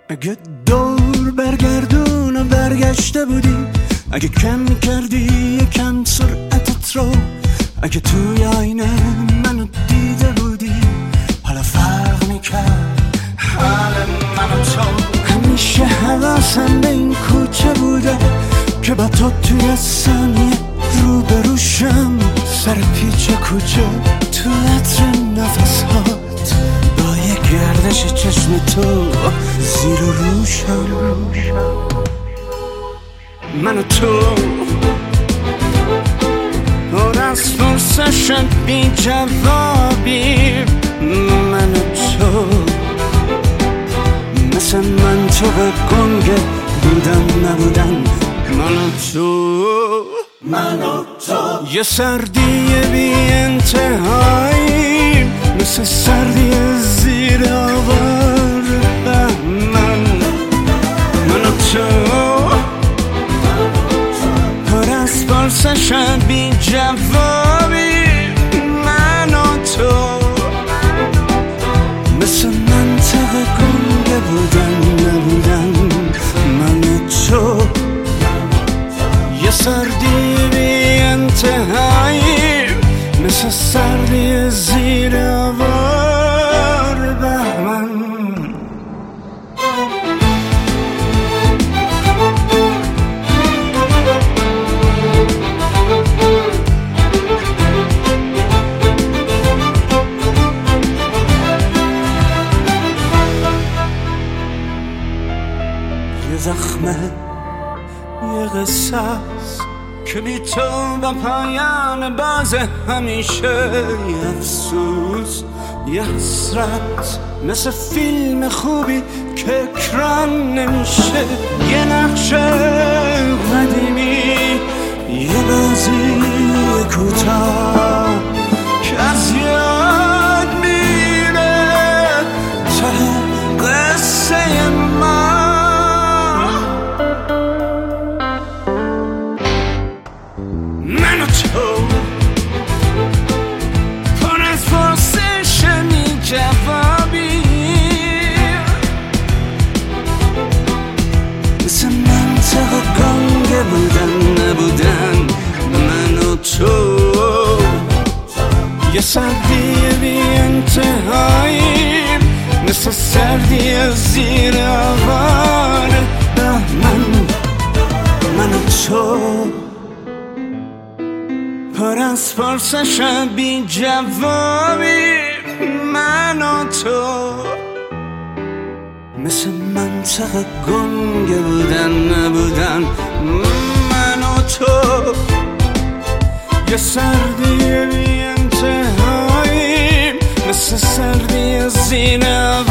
اگه دور برگردون و برگشته بودی، اگه کم کردی یکم سرعتت رو، اگه توی آینه منو دیده بودی، حالا فرق میکرد حال من و تو. همیشه حواسم به این کوچه بوده که با تو توی ثانیه روبروشم، سر پیچ کوچه تو عطر نفسات، با یه گردش چشم تو زیر و روشم. من و تو پر از پرسشم بی جوابی، من و تو مثل من تو به گنگ بودن نبودن. من و تو یه سردی بی انتهایی، مثل سردی زیر آوار بهمن. من و تو پر از پرسشم بی جوابی، من و تو مثل منطق گنگ بودن نبودن. من و تو یه سردی بی انتهایی، مثل سردی زیر آوار بهمن. یه زخمه، یه قصه است که بی تو با پایان باز همیشه. یه افسوس، یه حسرت، مثل فیلم خوبی که اکران نمیشه. یه نقشه قدیمی، یه بازی کوتاه که از یاد میره ته قصه ما. من و تو پر از پرسشم بی جوابی، مثل منطق گنگ بودن نبودن. من و تو یه سردی بی انتهایی، مثل سردی زیر آوار بهمن. من و تو پر از پرسشم بی جوابی، من و تو مثل منطق گنگ بودن نبودن. من و تو یه سردی بی انتهایی، مثل سردی زیر